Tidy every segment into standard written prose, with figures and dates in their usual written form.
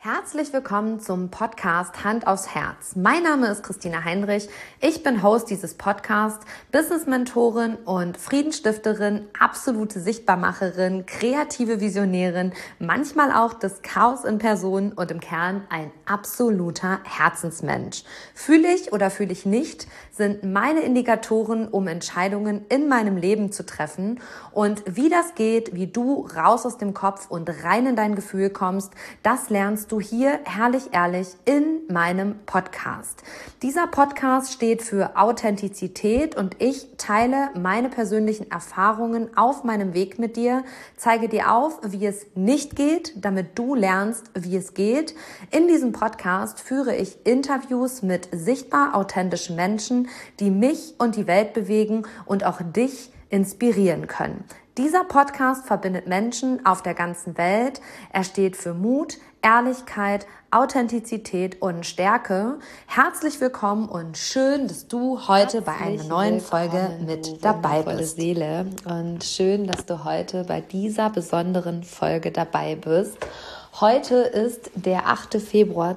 Herzlich willkommen zum Podcast Hand aufs Herz. Mein Name ist Christina Heinrich. Ich bin Host dieses Podcasts, Business-Mentorin und Friedensstifterin, absolute Sichtbarmacherin, kreative Visionärin, manchmal auch das Chaos in Person und im Kern ein absoluter Herzensmensch. Fühle ich oder fühle ich nicht, sind meine Indikatoren, um Entscheidungen in meinem Leben zu treffen. Und wie das geht, wie du raus aus dem Kopf und rein in dein Gefühl kommst, das lernst du hier herrlich ehrlich in meinem Podcast. Dieser Podcast steht für Authentizität und ich teile meine persönlichen Erfahrungen auf meinem Weg mit dir, zeige dir auf, wie es nicht geht, damit du lernst, wie es geht. In diesem Podcast führe ich Interviews mit sichtbar authentischen Menschen, die mich und die Welt bewegen und auch dich inspirieren können. Dieser Podcast verbindet Menschen auf der ganzen Welt. Er steht für Mut, Ehrlichkeit, Authentizität und Stärke. Herzlich willkommen und schön, dass du heute bei einer neuen Folge mit dabei bist. Seele. Und schön, dass du heute bei dieser besonderen Folge dabei bist. Heute ist der 8. Februar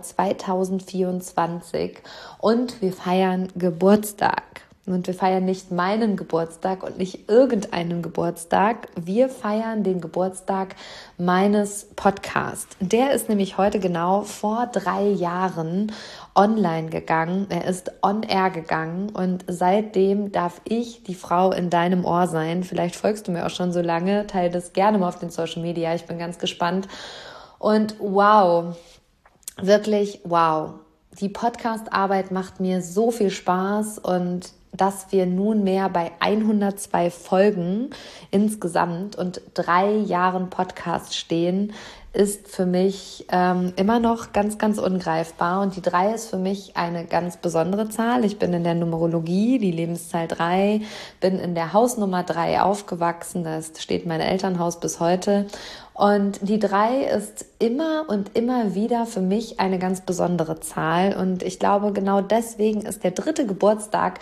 2024 und wir feiern Geburtstag. Und wir feiern nicht meinen Geburtstag und nicht irgendeinen Geburtstag. Wir feiern den Geburtstag meines Podcasts. Der ist nämlich heute genau vor 3 Jahren online gegangen. Er ist on air gegangen und seitdem darf ich die Frau in deinem Ohr sein. Vielleicht folgst du mir auch schon so lange. Teile das gerne mal auf den Social Media. Ich bin ganz gespannt. Und wow, wirklich wow. Die Podcast-Arbeit macht mir so viel Spaß und dass wir nunmehr bei 102 Folgen insgesamt und 3 Jahren Podcast stehen, ist für mich immer noch ganz, ganz ungreifbar. Und die 3 ist für mich eine ganz besondere Zahl. Ich bin in der Numerologie, die Lebenszahl 3, bin in der Hausnummer 3 aufgewachsen. Da steht mein Elternhaus bis heute. Und die 3 ist immer und immer wieder für mich eine ganz besondere Zahl. Und ich glaube, genau deswegen ist der 3. Geburtstag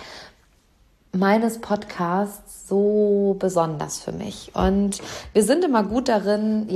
meines Podcasts so besonders für mich. Und wir sind immer gut darin,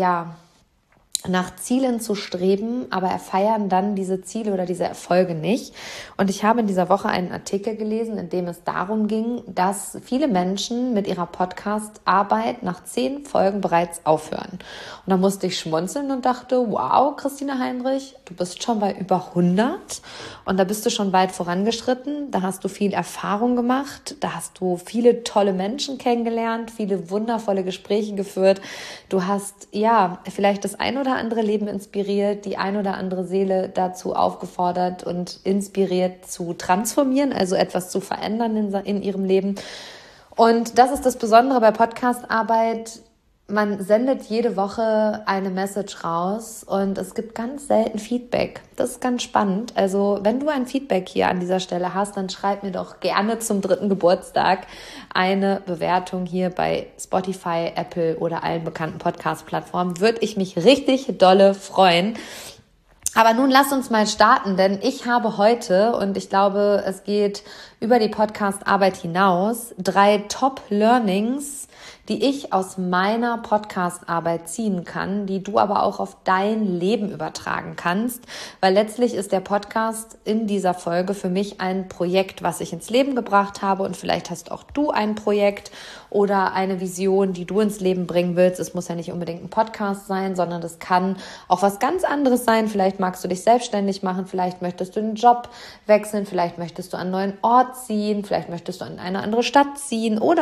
nach Zielen zu streben, aber feiern dann diese Ziele oder diese Erfolge nicht. Und ich habe in dieser Woche einen Artikel gelesen, in dem es darum ging, dass viele Menschen mit ihrer Podcast-Arbeit nach 10 Folgen bereits aufhören. Und da musste ich schmunzeln und dachte, wow, Christina Heinrich, du bist schon bei über 100 und da bist du schon weit vorangeschritten. Da hast du viel Erfahrung gemacht, da hast du viele tolle Menschen kennengelernt, viele wundervolle Gespräche geführt. Du hast, vielleicht das ein oder andere Leben inspiriert, die ein oder andere Seele dazu aufgefordert und inspiriert zu transformieren, also etwas zu verändern in ihrem Leben. Und das ist das Besondere bei Podcast-Arbeit. Man sendet jede Woche eine Message raus und es gibt ganz selten Feedback. Das ist ganz spannend. Also wenn du ein Feedback hier an dieser Stelle hast, dann schreib mir doch gerne zum 3. Geburtstag eine Bewertung hier bei Spotify, Apple oder allen bekannten Podcast-Plattformen. Würde ich mich richtig dolle freuen. Aber nun lass uns mal starten, denn ich habe heute, und ich glaube, es geht über die Podcast-Arbeit hinaus, 3 Top-Learnings, die ich aus meiner Podcast-Arbeit ziehen kann, die du aber auch auf dein Leben übertragen kannst, weil letztlich ist der Podcast in dieser Folge für mich ein Projekt, was ich ins Leben gebracht habe und vielleicht hast auch du ein Projekt oder eine Vision, die du ins Leben bringen willst. Es muss ja nicht unbedingt ein Podcast sein, sondern das kann auch was ganz anderes sein. Vielleicht magst du dich selbstständig machen, vielleicht möchtest du den Job wechseln, vielleicht möchtest du an einen neuen Ort ziehen, vielleicht möchtest du in eine andere Stadt ziehen oder.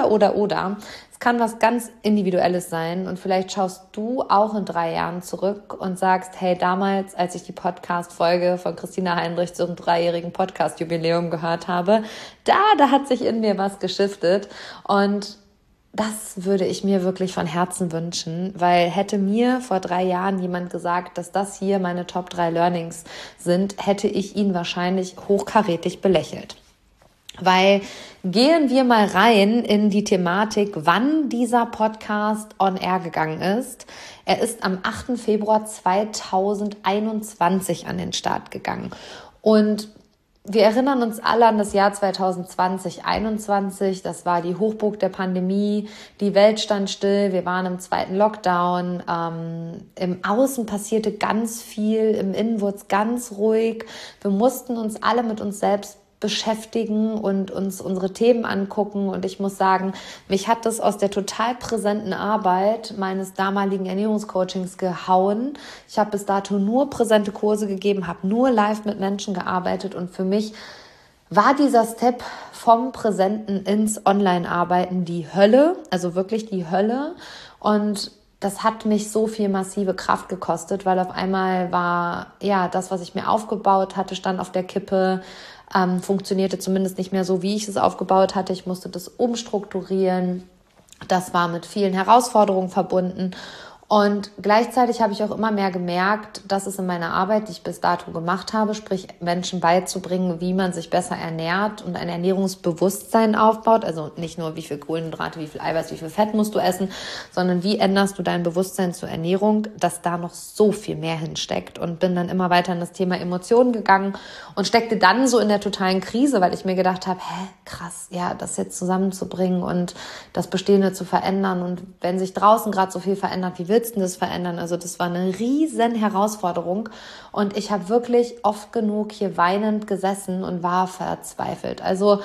Es kann was ganz Individuelles sein und vielleicht schaust du auch in 3 Jahren zurück und sagst, hey, damals, als ich die Podcast-Folge von Christina Heinrich zum 3-jährigen Podcast-Jubiläum gehört habe, da hat sich in mir was geschiftet und das würde ich mir wirklich von Herzen wünschen, weil hätte mir vor 3 Jahren jemand gesagt, dass das hier meine Top 3 Learnings sind, hätte ich ihn wahrscheinlich hochkarätig belächelt. Weil gehen wir mal rein in die Thematik, wann dieser Podcast on air gegangen ist. Er ist am 8. Februar 2021 an den Start gegangen. Und wir erinnern uns alle an das Jahr 2020, 2021. Das war die Hochburg der Pandemie. Die Welt stand still. Wir waren im zweiten Lockdown. Im Außen passierte ganz viel. Im Innen wurde es ganz ruhig. Wir mussten uns alle mit uns selbst beschäftigen und uns unsere Themen angucken. Und ich muss sagen, mich hat das aus der total präsenten Arbeit meines damaligen Ernährungscoachings gehauen. Ich habe bis dato nur präsente Kurse gegeben, habe nur live mit Menschen gearbeitet und für mich war dieser Step vom Präsenten ins Online-Arbeiten die Hölle, also wirklich die Hölle. Und das hat mich so viel massive Kraft gekostet, weil auf einmal war das, was ich mir aufgebaut hatte, stand auf der Kippe. Funktionierte zumindest nicht mehr so, wie ich es aufgebaut hatte. Ich musste das umstrukturieren. Das war mit vielen Herausforderungen verbunden. Und gleichzeitig habe ich auch immer mehr gemerkt, dass es in meiner Arbeit, die ich bis dato gemacht habe, sprich Menschen beizubringen, wie man sich besser ernährt und ein Ernährungsbewusstsein aufbaut. Also nicht nur, wie viel Kohlenhydrate, wie viel Eiweiß, wie viel Fett musst du essen, sondern wie änderst du dein Bewusstsein zur Ernährung, dass da noch so viel mehr hinsteckt. Und bin dann immer weiter in das Thema Emotionen gegangen und steckte dann so in der totalen Krise, weil ich mir gedacht habe, krass, das jetzt zusammenzubringen und das Bestehende zu verändern. Und wenn sich draußen gerade so viel verändert, wie willst du das verändern? Also das war eine riesen Herausforderung und ich habe wirklich oft genug hier weinend gesessen und war verzweifelt. Also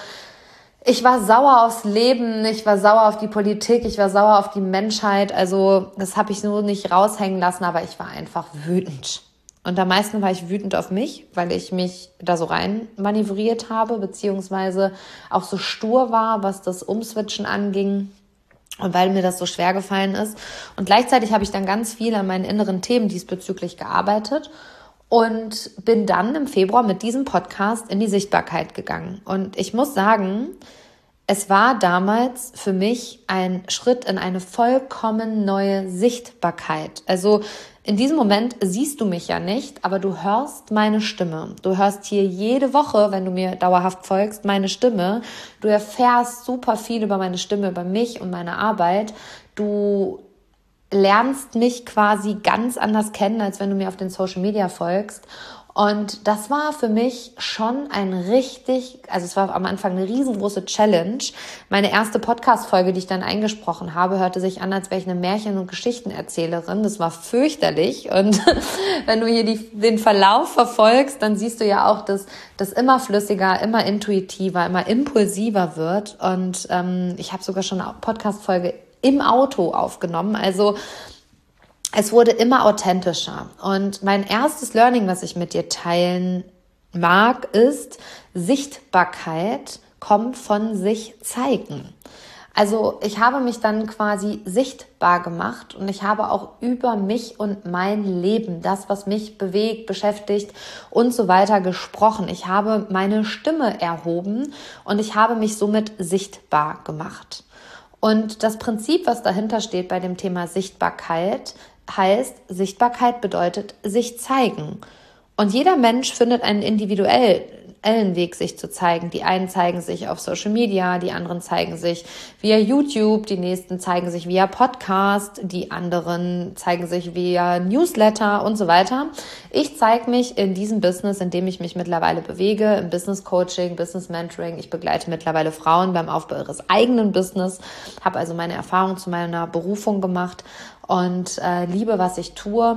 ich war sauer aufs Leben, ich war sauer auf die Politik, ich war sauer auf die Menschheit. Also das habe ich so nicht raushängen lassen, aber ich war einfach wütend. Und am meisten war ich wütend auf mich, weil ich mich da so rein manövriert habe, beziehungsweise auch so stur war, was das Umswitchen anging. Und weil mir das so schwer gefallen ist. Und gleichzeitig habe ich dann ganz viel an meinen inneren Themen diesbezüglich gearbeitet und bin dann im Februar mit diesem Podcast in die Sichtbarkeit gegangen. Und ich muss sagen, es war damals für mich ein Schritt in eine vollkommen neue Sichtbarkeit. Also in diesem Moment siehst du mich ja nicht, aber du hörst meine Stimme. Du hörst hier jede Woche, wenn du mir dauerhaft folgst, meine Stimme. Du erfährst super viel über meine Stimme, über mich und meine Arbeit. Du lernst mich quasi ganz anders kennen, als wenn du mir auf den Social Media folgst. Und das war für mich schon es war am Anfang eine riesengroße Challenge. Meine erste Podcast-Folge, die ich dann eingesprochen habe, hörte sich an, als wäre ich eine Märchen- und Geschichtenerzählerin. Das war fürchterlich. Und wenn du hier den Verlauf verfolgst, dann siehst du ja auch, dass das immer flüssiger, immer intuitiver, immer impulsiver wird. Und ich habe sogar schon eine Podcast-Folge im Auto aufgenommen. Also es wurde immer authentischer. Und mein erstes Learning, was ich mit dir teilen mag, ist, Sichtbarkeit kommt von sich zeigen. Also ich habe mich dann quasi sichtbar gemacht und ich habe auch über mich und mein Leben, das, was mich bewegt, beschäftigt und so weiter gesprochen. Ich habe meine Stimme erhoben und ich habe mich somit sichtbar gemacht. Und das Prinzip, was dahinter steht bei dem Thema Sichtbarkeit, heißt, Sichtbarkeit bedeutet sich zeigen. Und jeder Mensch findet einen individuellen Weg, sich zu zeigen. Die einen zeigen sich auf Social Media, die anderen zeigen sich via YouTube, die nächsten zeigen sich via Podcast, die anderen zeigen sich via Newsletter und so weiter. Ich zeige mich in diesem Business, in dem ich mich mittlerweile bewege, im Business Coaching, Business Mentoring. Ich begleite mittlerweile Frauen beim Aufbau ihres eigenen Business, habe also meine Erfahrung zu meiner Berufung gemacht und liebe, was ich tue.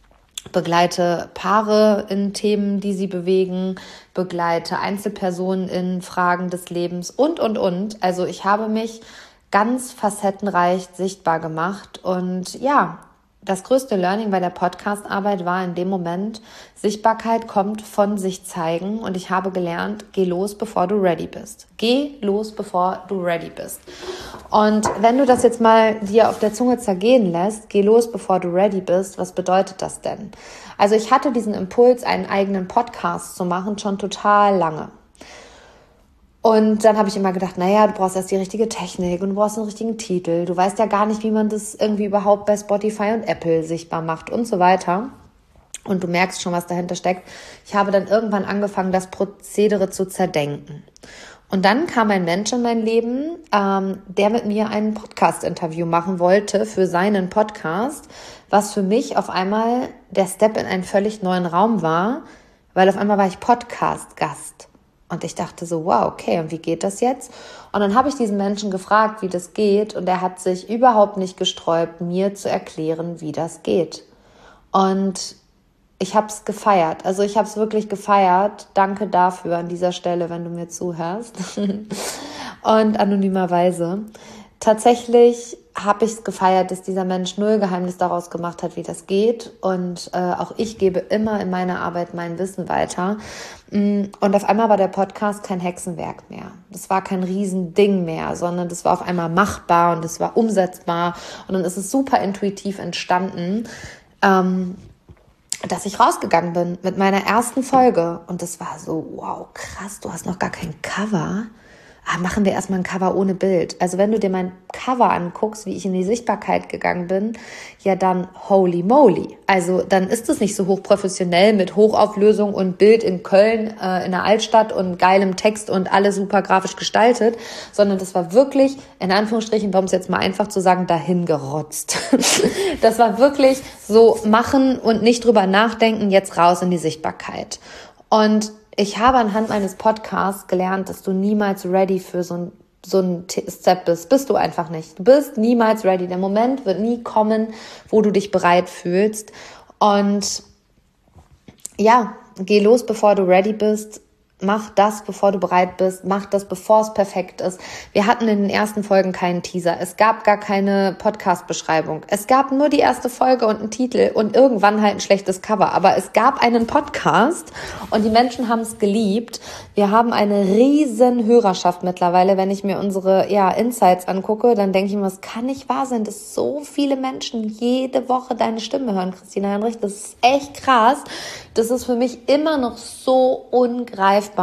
Begleite Paare in Themen, die sie bewegen, begleite Einzelpersonen in Fragen des Lebens und. Also ich habe mich ganz facettenreich sichtbar gemacht und das größte Learning bei der Podcast-Arbeit war in dem Moment, Sichtbarkeit kommt von sich zeigen und ich habe gelernt, geh los, bevor du ready bist. Geh los, bevor du ready bist. Und wenn du das jetzt mal dir auf der Zunge zergehen lässt, geh los, bevor du ready bist, was bedeutet das denn? Also ich hatte diesen Impuls, einen eigenen Podcast zu machen, schon total lange. Und dann habe ich immer gedacht, du brauchst erst die richtige Technik und du brauchst einen richtigen Titel. Du weißt ja gar nicht, wie man das irgendwie überhaupt bei Spotify und Apple sichtbar macht und so weiter. Und du merkst schon, was dahinter steckt. Ich habe dann irgendwann angefangen, das Prozedere zu zerdenken. Und dann kam ein Mensch in mein Leben, der mit mir ein Podcast-Interview machen wollte für seinen Podcast, was für mich auf einmal der Step in einen völlig neuen Raum war, weil auf einmal war ich Podcast-Gast. Und ich dachte so, wow, okay, und wie geht das jetzt? Und dann habe ich diesen Menschen gefragt, wie das geht. Und er hat sich überhaupt nicht gesträubt, mir zu erklären, wie das geht. Und ich habe es gefeiert. Also ich habe es wirklich gefeiert. Danke dafür an dieser Stelle, wenn du mir zuhörst. Und anonymerweise. Tatsächlich habe ich es gefeiert, dass dieser Mensch null Geheimnis daraus gemacht hat, wie das geht. Und auch ich gebe immer in meiner Arbeit mein Wissen weiter. Und auf einmal war der Podcast kein Hexenwerk mehr. Das war kein Riesending mehr, sondern das war auf einmal machbar und es war umsetzbar. Und dann ist es super intuitiv entstanden, dass ich rausgegangen bin mit meiner ersten Folge. Und das war so, wow, krass, du hast noch gar kein Cover. Machen wir erstmal ein Cover ohne Bild. Also wenn du dir mein Cover anguckst, wie ich in die Sichtbarkeit gegangen bin, ja dann holy moly. Also dann ist es nicht so hochprofessionell mit Hochauflösung und Bild in Köln, in der Altstadt und geilem Text und alles super grafisch gestaltet, sondern das war wirklich, in Anführungsstrichen, um es jetzt mal einfach zu sagen, dahin gerotzt. Das war wirklich so machen und nicht drüber nachdenken, jetzt raus in die Sichtbarkeit. Und ich habe anhand meines Podcasts gelernt, dass du niemals ready für so ein Step bist. Bist du einfach nicht. Du bist niemals ready. Der Moment wird nie kommen, wo du dich bereit fühlst. Und ja, geh los, bevor du ready bist. Mach das, bevor du bereit bist. Mach das, bevor es perfekt ist. Wir hatten in den ersten Folgen keinen Teaser. Es gab gar keine Podcast-Beschreibung. Es gab nur die erste Folge und einen Titel und irgendwann halt ein schlechtes Cover. Aber es gab einen Podcast und die Menschen haben es geliebt. Wir haben eine riesen Hörerschaft mittlerweile. Wenn ich mir unsere Insights angucke, dann denke ich mir, es kann nicht wahr sein, dass so viele Menschen jede Woche deine Stimme hören, Christina Heinrich. Das ist echt krass. Das ist für mich immer noch so ungreifbar.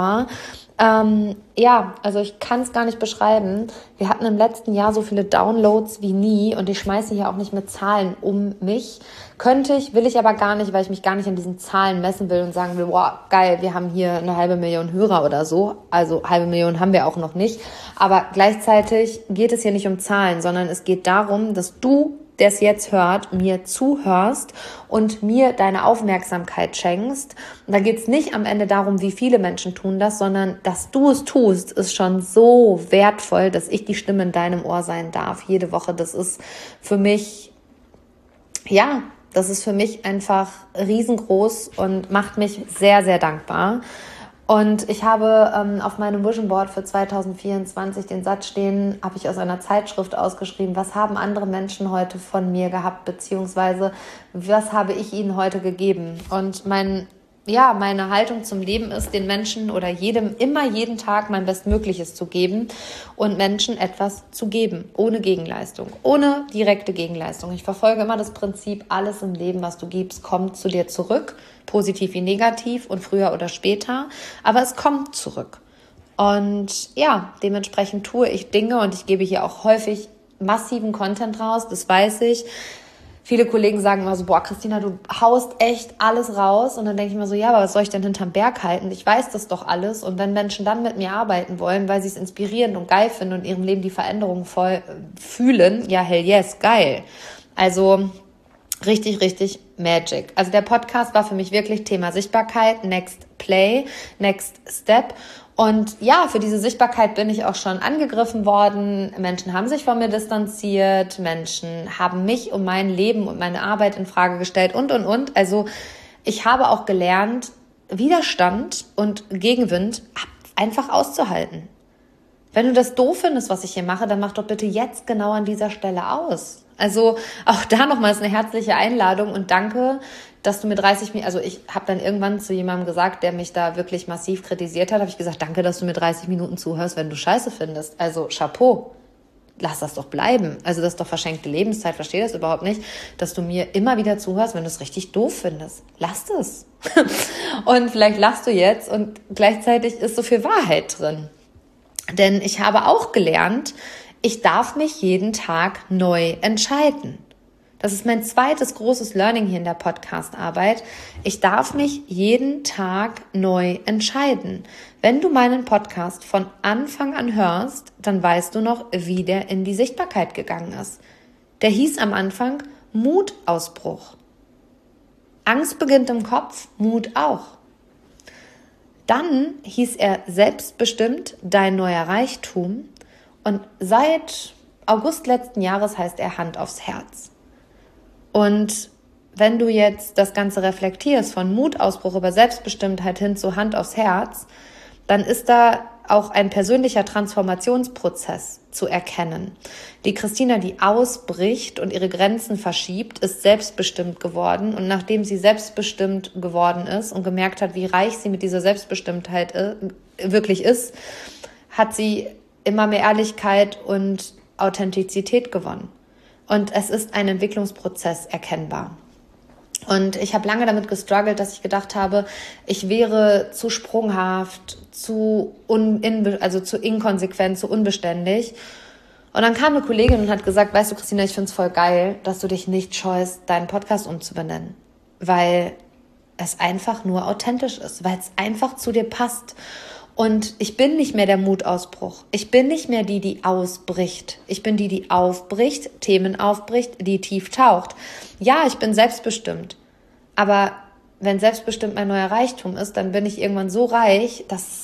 Also ich kann es gar nicht beschreiben. Wir hatten im letzten Jahr so viele Downloads wie nie und ich schmeiße hier auch nicht mit Zahlen um mich. Könnte ich, will ich aber gar nicht, weil ich mich gar nicht an diesen Zahlen messen will und sagen will, wow, geil, wir haben hier 500.000 Hörer oder so. Also 500.000 haben wir auch noch nicht. Aber gleichzeitig geht es hier nicht um Zahlen, sondern es geht darum, dass du, der es jetzt hört, mir zuhörst und mir deine Aufmerksamkeit schenkst. Und da geht es nicht am Ende darum, wie viele Menschen tun das, sondern dass du es tust, ist schon so wertvoll, dass ich die Stimme in deinem Ohr sein darf. Jede Woche, das ist für mich, einfach riesengroß und macht mich sehr, sehr dankbar. Und ich habe auf meinem Vision Board für 2024 den Satz stehen, habe ich aus einer Zeitschrift ausgeschrieben, was haben andere Menschen heute von mir gehabt, beziehungsweise was habe ich ihnen heute gegeben? Und meine Haltung zum Leben ist, den Menschen oder jeden Tag mein Bestmögliches zu geben und Menschen etwas zu geben, ohne Gegenleistung, ohne direkte Gegenleistung. Ich verfolge immer das Prinzip, alles im Leben, was du gibst, kommt zu dir zurück, positiv wie negativ und früher oder später, aber es kommt zurück. Und dementsprechend tue ich Dinge und ich gebe hier auch häufig massiven Content raus, das weiß ich. Viele Kollegen sagen immer so, boah, Christina, du haust echt alles raus. Und dann denke ich mir so, ja, aber was soll ich denn hinterm Berg halten? Ich weiß das doch alles. Und wenn Menschen dann mit mir arbeiten wollen, weil sie es inspirierend und geil finden und in ihrem Leben die Veränderung voll fühlen, ja, hell yes, geil. Also richtig, richtig Magic. Also der Podcast war für mich wirklich Thema Sichtbarkeit, Next Play, Next Step. Und ja, für diese Sichtbarkeit bin ich auch schon angegriffen worden. Menschen haben sich von mir distanziert. Menschen haben mich und mein Leben und meine Arbeit in Frage gestellt und. Also ich habe auch gelernt, Widerstand und Gegenwind einfach auszuhalten. Wenn du das doof findest, was ich hier mache, dann mach doch bitte jetzt genau an dieser Stelle aus. Also auch da nochmals eine herzliche Einladung und danke, dass du mir 30 Minuten, also ich habe dann irgendwann zu jemandem gesagt, der mich da wirklich massiv kritisiert hat, habe ich gesagt, danke, dass du mir 30 Minuten zuhörst, wenn du Scheiße findest. Also Chapeau, lass das doch bleiben. Also das ist doch verschenkte Lebenszeit, verstehe das überhaupt nicht, dass du mir immer wieder zuhörst, wenn du es richtig doof findest. Lass das. Und vielleicht lachst du jetzt und gleichzeitig ist so viel Wahrheit drin. Denn ich habe auch gelernt, ich darf mich jeden Tag neu entscheiden. Das ist mein zweites großes Learning hier in der Podcast-Arbeit. Ich darf mich jeden Tag neu entscheiden. Wenn du meinen Podcast von Anfang an hörst, dann weißt du noch, wie der in die Sichtbarkeit gegangen ist. Der hieß am Anfang Mutausbruch. Angst beginnt im Kopf, Mut auch. Dann hieß er Selbstbestimmt, dein neuer Reichtum. Und seit August letzten Jahres heißt er Hand aufs Herz. Und wenn du jetzt das Ganze reflektierst, von Mutausbruch über Selbstbestimmtheit hin zu Hand aufs Herz, dann ist da auch ein persönlicher Transformationsprozess zu erkennen. Die Christina, die ausbricht und ihre Grenzen verschiebt, ist selbstbestimmt geworden. Und nachdem sie selbstbestimmt geworden ist und gemerkt hat, wie reich sie mit dieser Selbstbestimmtheit wirklich ist, hat sie immer mehr Ehrlichkeit und Authentizität gewonnen. Und es ist ein Entwicklungsprozess erkennbar. Und ich habe lange damit gestruggelt, dass ich gedacht habe, ich wäre zu sprunghaft, zu inkonsequent, zu unbeständig. Und dann kam eine Kollegin und hat gesagt, weißt du, Christina, ich finde es voll geil, dass du dich nicht scheust, deinen Podcast umzubenennen. Weil es einfach nur authentisch ist, weil es einfach zu dir passt. Und ich bin nicht mehr der Mutausbruch. Ich bin nicht mehr die, die ausbricht. Ich bin die, die aufbricht, Themen aufbricht, die tief taucht. Ja, ich bin selbstbestimmt. Aber wenn selbstbestimmt mein neuer Reichtum ist, dann bin ich irgendwann so reich,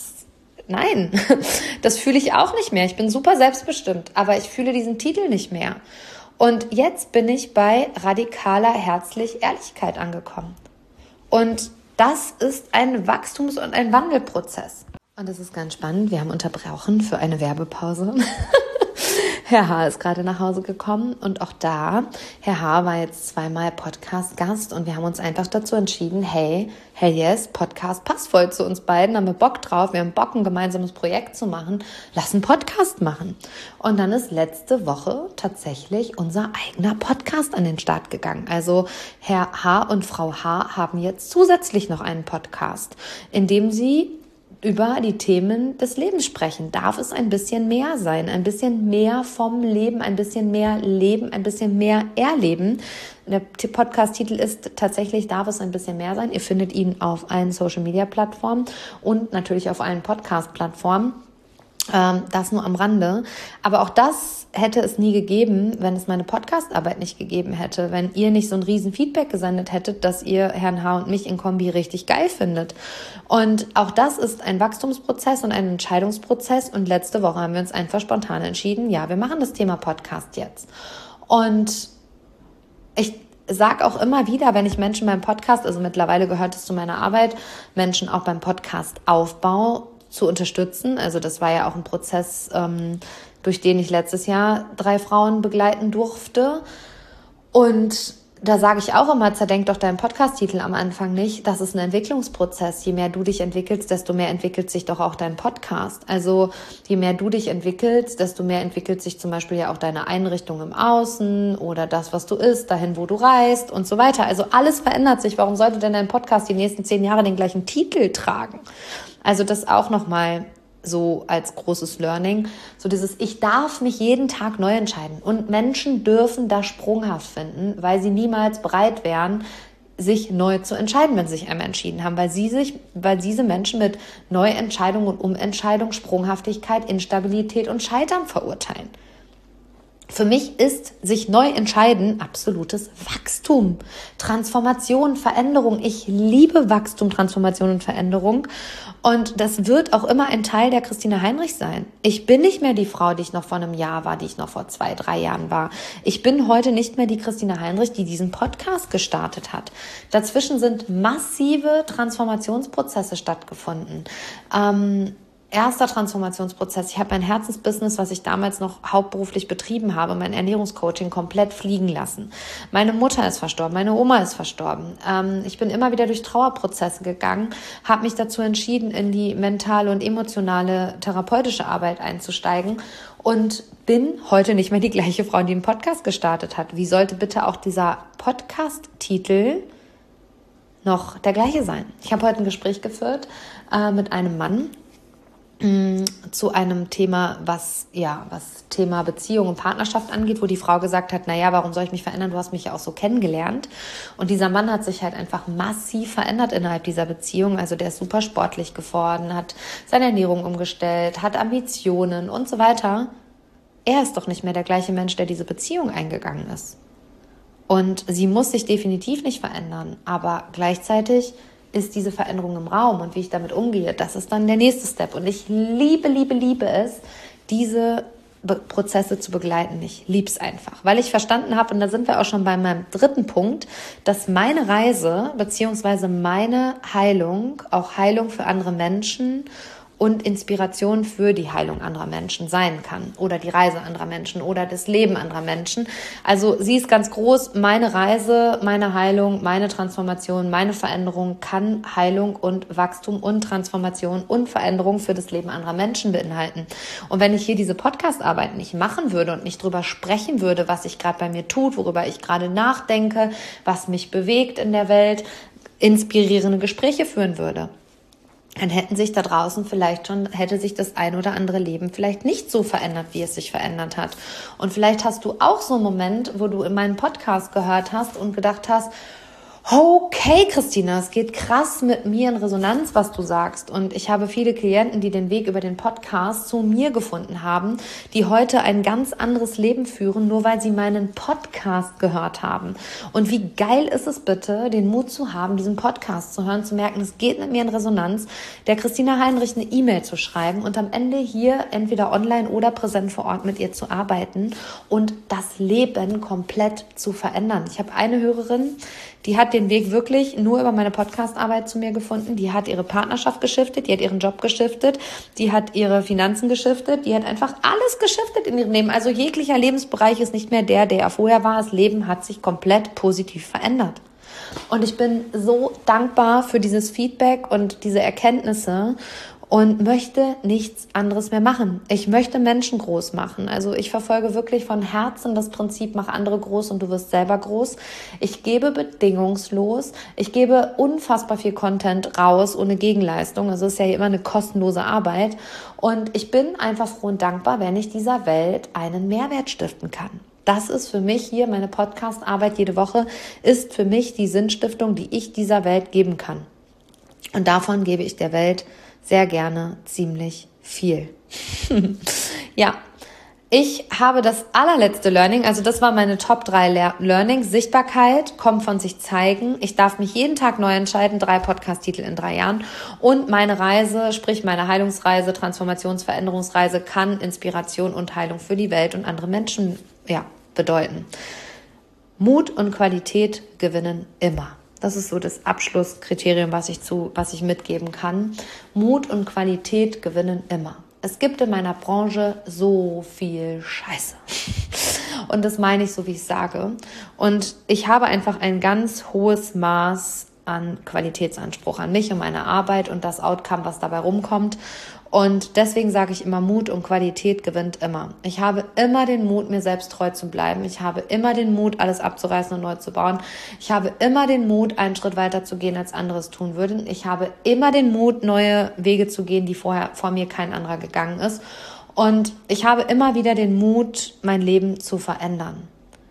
nein, das fühle ich auch nicht mehr. Ich bin super selbstbestimmt, aber ich fühle diesen Titel nicht mehr. Und jetzt bin ich bei radikaler Herzlich-Ehrlichkeit angekommen. Und das ist ein Wachstums- und ein Wandelprozess. Und das ist ganz spannend. Wir haben unterbrochen für eine Werbepause. Herr H. ist gerade nach Hause gekommen und auch da, Herr H. war jetzt 2-mal Podcast-Gast und wir haben uns einfach dazu entschieden, hey, yes, Podcast passt voll zu uns beiden, haben wir Bock drauf, wir haben Bock, ein gemeinsames Projekt zu machen, lass einen Podcast machen. Und dann ist letzte Woche tatsächlich unser eigener Podcast an den Start gegangen. Also Herr H. und Frau H. haben jetzt zusätzlich noch einen Podcast, in dem sie über die Themen des Lebens sprechen. Darf es ein bisschen mehr sein, ein bisschen mehr vom Leben, ein bisschen mehr Leben, ein bisschen mehr erleben. Der Podcast-Titel ist tatsächlich, darf es ein bisschen mehr sein. Ihr findet ihn auf allen Social-Media-Plattformen und natürlich auf allen Podcast-Plattformen. Das nur am Rande. Aber auch das hätte es nie gegeben, wenn es meine Podcast-Arbeit nicht gegeben hätte, wenn ihr nicht so ein riesen Feedback gesendet hättet, dass ihr Herrn H. und mich in Kombi richtig geil findet. Und auch das ist ein Wachstumsprozess und ein Entscheidungsprozess. Und letzte Woche haben wir uns einfach spontan entschieden, ja, wir machen das Thema Podcast jetzt. Und ich sage auch immer wieder, wenn ich Menschen beim Podcast, also mittlerweile gehört es zu meiner Arbeit, Menschen auch beim Podcast-Aufbau zu unterstützen. Also das war ja auch ein Prozess, durch den ich letztes Jahr 3 Frauen begleiten durfte. Und da sage ich auch immer, zerdenk doch deinen Podcast-Titel am Anfang nicht. Das ist ein Entwicklungsprozess. Je mehr du dich entwickelst, desto mehr entwickelt sich doch auch dein Podcast. Also je mehr du dich entwickelst, desto mehr entwickelt sich zum Beispiel ja auch deine Einrichtung im Außen oder das, was du isst, dahin, wo du reist und so weiter. Also alles verändert sich. Warum sollte denn dein Podcast die nächsten 10 Jahre den gleichen Titel tragen? Also das auch nochmal so als großes Learning. So dieses, ich darf mich jeden Tag neu entscheiden. Und Menschen dürfen das sprunghaft finden, weil sie niemals bereit wären, sich neu zu entscheiden, wenn sie sich einmal entschieden haben, weil diese Menschen mit Neuentscheidung und Umentscheidung, Sprunghaftigkeit, Instabilität und Scheitern verurteilen. Für mich ist sich neu entscheiden absolutes Wachstum, Transformation, Veränderung. Ich liebe Wachstum, Transformation und Veränderung. Und das wird auch immer ein Teil der Christina Heinrich sein. Ich bin nicht mehr die Frau, die ich noch vor einem Jahr war, die ich noch vor 2-3 Jahren war. Ich bin heute nicht mehr die Christina Heinrich, die diesen Podcast gestartet hat. Dazwischen sind massive Transformationsprozesse stattgefunden. Erster Transformationsprozess. Ich habe mein Herzensbusiness, was ich damals noch hauptberuflich betrieben habe, mein Ernährungscoaching komplett fliegen lassen. Meine Mutter ist verstorben, meine Oma ist verstorben. Ich bin immer wieder durch Trauerprozesse gegangen, habe mich dazu entschieden, in die mentale und emotionale therapeutische Arbeit einzusteigen und bin heute nicht mehr die gleiche Frau, die einen Podcast gestartet hat. Wie sollte bitte auch dieser Podcast-Titel noch der gleiche sein? Ich habe heute ein Gespräch geführt mit einem Mann, zu einem Thema, was Thema Beziehung und Partnerschaft angeht, wo die Frau gesagt hat, naja, warum soll ich mich verändern? Du hast mich ja auch so kennengelernt. Und dieser Mann hat sich halt einfach massiv verändert innerhalb dieser Beziehung. Also der ist super sportlich geworden, hat seine Ernährung umgestellt, hat Ambitionen und so weiter. Er ist doch nicht mehr der gleiche Mensch, der diese Beziehung eingegangen ist. Und sie muss sich definitiv nicht verändern. Aber gleichzeitig ist diese Veränderung im Raum und wie ich damit umgehe, das ist dann der nächste Step. Und ich liebe es, diese Prozesse zu begleiten. Ich liebe es einfach, weil ich verstanden habe, und da sind wir auch schon bei meinem dritten Punkt, dass meine Reise bzw. meine Heilung auch Heilung für andere Menschen und Inspiration für die Heilung anderer Menschen sein kann oder die Reise anderer Menschen oder das Leben anderer Menschen. Also sie ist ganz groß, meine Reise, meine Heilung, meine Transformation, meine Veränderung kann Heilung und Wachstum und Transformation und Veränderung für das Leben anderer Menschen beinhalten. Und wenn ich hier diese Podcast-Arbeit nicht machen würde und nicht drüber sprechen würde, was sich gerade bei mir tut, worüber ich gerade nachdenke, was mich bewegt in der Welt, inspirierende Gespräche führen würde, dann hätte sich das ein oder andere Leben vielleicht nicht so verändert, wie es sich verändert hat. Und vielleicht hast du auch so einen Moment, wo du in meinen Podcast gehört hast und gedacht hast, okay, Christina, es geht krass mit mir in Resonanz, was du sagst. Und ich habe viele Klienten, die den Weg über den Podcast zu mir gefunden haben, die heute ein ganz anderes Leben führen, nur weil sie meinen Podcast gehört haben. Und wie geil ist es bitte, den Mut zu haben, diesen Podcast zu hören, zu merken, es geht mit mir in Resonanz, der Christina Heinrich eine E-Mail zu schreiben und am Ende hier entweder online oder präsent vor Ort mit ihr zu arbeiten und das Leben komplett zu verändern. Ich habe eine Hörerin, die hat den Weg wirklich nur über meine Podcast-Arbeit zu mir gefunden. Die hat ihre Partnerschaft geschiftet, die hat ihren Job geschiftet, die hat ihre Finanzen geschiftet, die hat einfach alles geschiftet in ihrem Leben. Also jeglicher Lebensbereich ist nicht mehr der er vorher war. Das Leben hat sich komplett positiv verändert. Und ich bin so dankbar für dieses Feedback und diese Erkenntnisse und möchte nichts anderes mehr machen. Ich möchte Menschen groß machen. Also ich verfolge wirklich von Herzen das Prinzip, mach andere groß und du wirst selber groß. Ich gebe bedingungslos. Ich gebe unfassbar viel Content raus, ohne Gegenleistung. Also es ist ja immer eine kostenlose Arbeit. Und ich bin einfach froh und dankbar, wenn ich dieser Welt einen Mehrwert stiften kann. Das ist für mich hier, meine Podcast-Arbeit jede Woche, ist für mich die Sinnstiftung, die ich dieser Welt geben kann. Und davon gebe ich der Welt sehr gerne ziemlich viel. Ja, ich habe das allerletzte Learning, also das war meine Top 3 Learnings. Sichtbarkeit, kommt von sich zeigen. Ich darf mich jeden Tag neu entscheiden, 3 Podcast-Titel in 3 Jahren. Und meine Reise, sprich meine Heilungsreise, Transformationsveränderungsreise, kann Inspiration und Heilung für die Welt und andere Menschen bedeuten. Mut und Qualität gewinnen immer. Das ist so das Abschlusskriterium, was ich mitgeben kann. Mut und Qualität gewinnen immer. Es gibt in meiner Branche so viel Scheiße. Und das meine ich so, wie ich sage. Und ich habe einfach ein ganz hohes Maß an Qualitätsanspruch an mich und meine Arbeit und das Outcome, was dabei rumkommt. Und deswegen sage ich immer, Mut und Qualität gewinnt immer. Ich habe immer den Mut, mir selbst treu zu bleiben. Ich habe immer den Mut, alles abzureißen und neu zu bauen. Ich habe immer den Mut, einen Schritt weiter zu gehen, als andere es tun würden. Ich habe immer den Mut, neue Wege zu gehen, die vorher vor mir kein anderer gegangen ist. Und ich habe immer wieder den Mut, mein Leben zu verändern.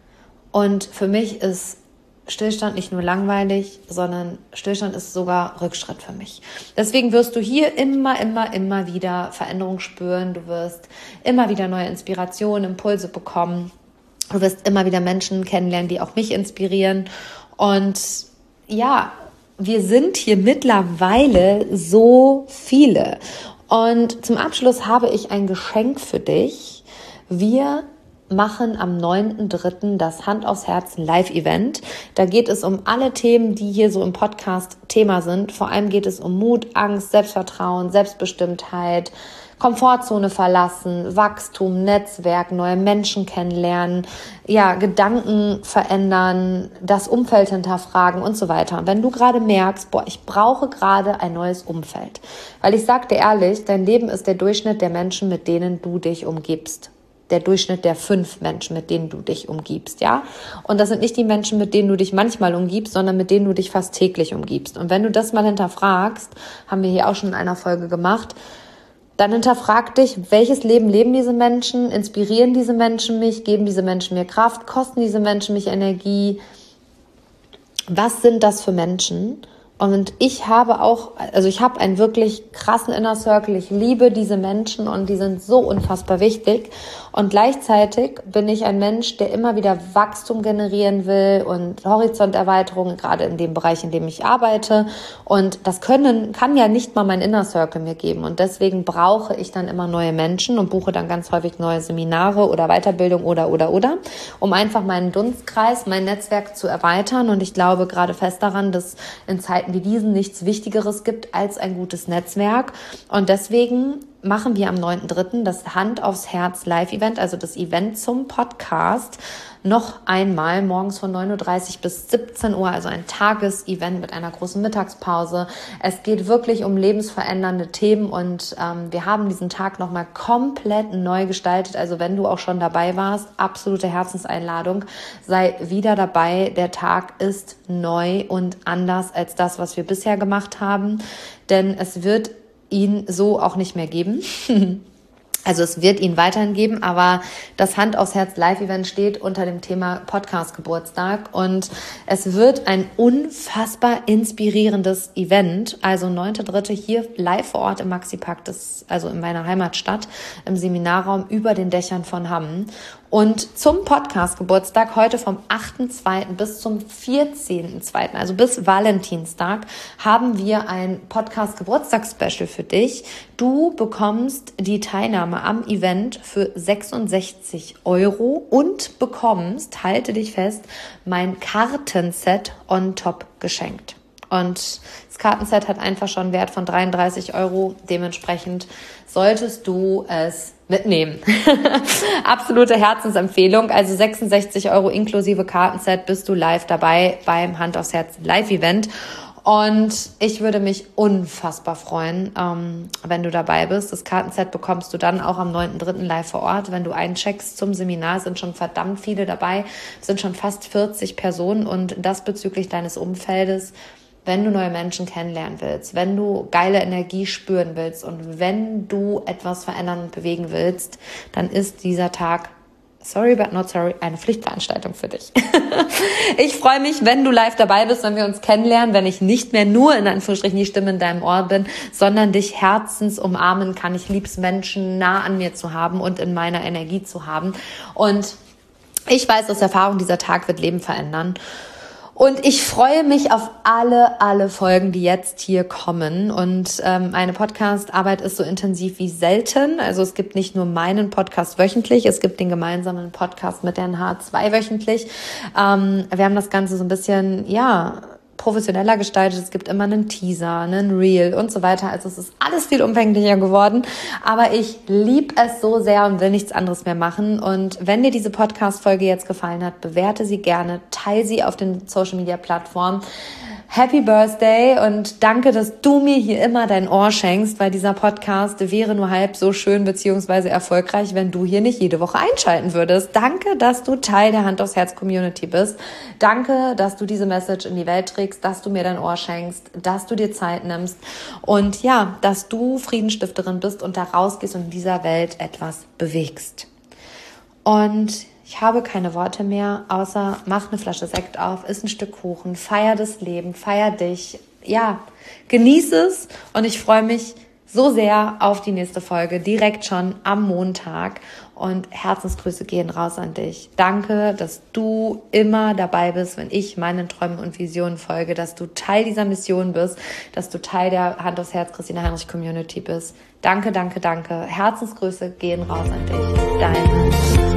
Und für mich ist Stillstand nicht nur langweilig, sondern Stillstand ist sogar Rückschritt für mich. Deswegen wirst du hier immer wieder Veränderung spüren. Du wirst immer wieder neue Inspirationen, Impulse bekommen. Du wirst immer wieder Menschen kennenlernen, die auch mich inspirieren. Und ja, wir sind hier mittlerweile so viele. Und zum Abschluss habe ich ein Geschenk für dich. Wir machen am 9.3. das Hand aufs Herz Live-Event. Da geht es um alle Themen, die hier so im Podcast Thema sind. Vor allem geht es um Mut, Angst, Selbstvertrauen, Selbstbestimmtheit, Komfortzone verlassen, Wachstum, Netzwerk, neue Menschen kennenlernen, Gedanken verändern, das Umfeld hinterfragen und so weiter. Und wenn du gerade merkst, ich brauche gerade ein neues Umfeld, weil ich sag dir ehrlich, dein Leben ist der Durchschnitt der Menschen, mit denen du dich umgibst. Der Durchschnitt der 5 Menschen, mit denen du dich umgibst, ja? Und das sind nicht die Menschen, mit denen du dich manchmal umgibst, sondern mit denen du dich fast täglich umgibst. Und wenn du das mal hinterfragst, haben wir hier auch schon in einer Folge gemacht, dann hinterfrag dich, welches Leben leben diese Menschen, inspirieren diese Menschen mich, geben diese Menschen mir Kraft, kosten diese Menschen mich Energie? Was sind das für Menschen? Und ich habe einen wirklich krassen Inner Circle. Ich liebe diese Menschen und die sind so unfassbar wichtig. Und gleichzeitig bin ich ein Mensch, der immer wieder Wachstum generieren will und Horizonterweiterung, gerade in dem Bereich, in dem ich arbeite. Und das kann ja nicht mal mein Inner Circle mir geben. Und deswegen brauche ich dann immer neue Menschen und buche dann ganz häufig neue Seminare oder Weiterbildung oder, um einfach meinen Dunstkreis, mein Netzwerk zu erweitern. Und ich glaube gerade fest daran, dass in Zeiten wie diesen nichts Wichtigeres gibt als ein gutes Netzwerk. Und deswegen machen wir am 9.3. das Hand aufs Herz Live-Event, also das Event zum Podcast, noch einmal morgens von 9.30 Uhr bis 17 Uhr, also ein Tagesevent mit einer großen Mittagspause. Es geht wirklich um lebensverändernde Themen und wir haben diesen Tag nochmal komplett neu gestaltet. Also wenn du auch schon dabei warst, absolute Herzenseinladung, sei wieder dabei. Der Tag ist neu und anders als das, was wir bisher gemacht haben, denn es wird ihn so auch nicht mehr geben. Also es wird ihn weiterhin geben, aber das Hand aufs Herz Live-Event steht unter dem Thema Podcast-Geburtstag und es wird ein unfassbar inspirierendes Event. Also 9.3. hier live vor Ort im Maxi-Park, also in meiner Heimatstadt, im Seminarraum über den Dächern von Hamm. Und zum Podcast-Geburtstag heute vom 8.2. bis zum 14.2., also bis Valentinstag, haben wir ein Podcast-Geburtstags-Special für dich. Du bekommst die Teilnahme am Event für 66 € und bekommst, halte dich fest, mein Kartenset on top geschenkt. Und das Kartenset hat einfach schon einen Wert von 33 €. Dementsprechend solltest du es mitnehmen. Absolute Herzensempfehlung. Also 66 € inklusive Kartenset bist du live dabei beim Hand aufs Herz Live-Event. Und ich würde mich unfassbar freuen, wenn du dabei bist. Das Kartenset bekommst du dann auch am 9.3. live vor Ort. Wenn du eincheckst zum Seminar, sind schon verdammt viele dabei. Es sind schon fast 40 Personen und das bezüglich deines Umfeldes. Wenn du neue Menschen kennenlernen willst, wenn du geile Energie spüren willst und wenn du etwas verändern und bewegen willst, dann ist dieser Tag, sorry but not sorry, eine Pflichtveranstaltung für dich. Ich freue mich, wenn du live dabei bist, wenn wir uns kennenlernen, wenn ich nicht mehr nur in Anführungsstrichen die Stimme in deinem Ohr bin, sondern dich herzens umarmen kann. Ich lieb's, Menschen nah an mir zu haben und in meiner Energie zu haben. Und ich weiß aus Erfahrung, dieser Tag wird Leben verändern. Und ich freue mich auf alle Folgen, die jetzt hier kommen. Und meine Podcast-Arbeit ist so intensiv wie selten. Also es gibt nicht nur meinen Podcast wöchentlich, es gibt den gemeinsamen Podcast mit der NH2 wöchentlich. Wir haben das Ganze so ein bisschen, professioneller gestaltet. Es gibt immer einen Teaser, einen Reel und so weiter. Also es ist alles viel umfänglicher geworden. Aber ich liebe es so sehr und will nichts anderes mehr machen. Und wenn dir diese Podcast-Folge jetzt gefallen hat, bewerte sie gerne, teile sie auf den Social-Media-Plattformen. Happy Birthday und danke, dass du mir hier immer dein Ohr schenkst, weil dieser Podcast wäre nur halb so schön bzw. erfolgreich, wenn du hier nicht jede Woche einschalten würdest. Danke, dass du Teil der Hand aufs Herz Community bist. Danke, dass du diese Message in die Welt trägst, dass du mir dein Ohr schenkst, dass du dir Zeit nimmst und dass du Friedensstifterin bist und da rausgehst und in dieser Welt etwas bewegst. Und ich habe keine Worte mehr, außer mach eine Flasche Sekt auf, iss ein Stück Kuchen, feier das Leben, feier dich. Ja, genieß es und ich freue mich so sehr auf die nächste Folge, direkt schon am Montag. Und Herzensgrüße gehen raus an dich. Danke, dass du immer dabei bist, wenn ich meinen Träumen und Visionen folge, dass du Teil dieser Mission bist, dass du Teil der Hand aufs Herz Christina Heinrich Community bist. Danke. Herzensgrüße gehen raus an dich. Deine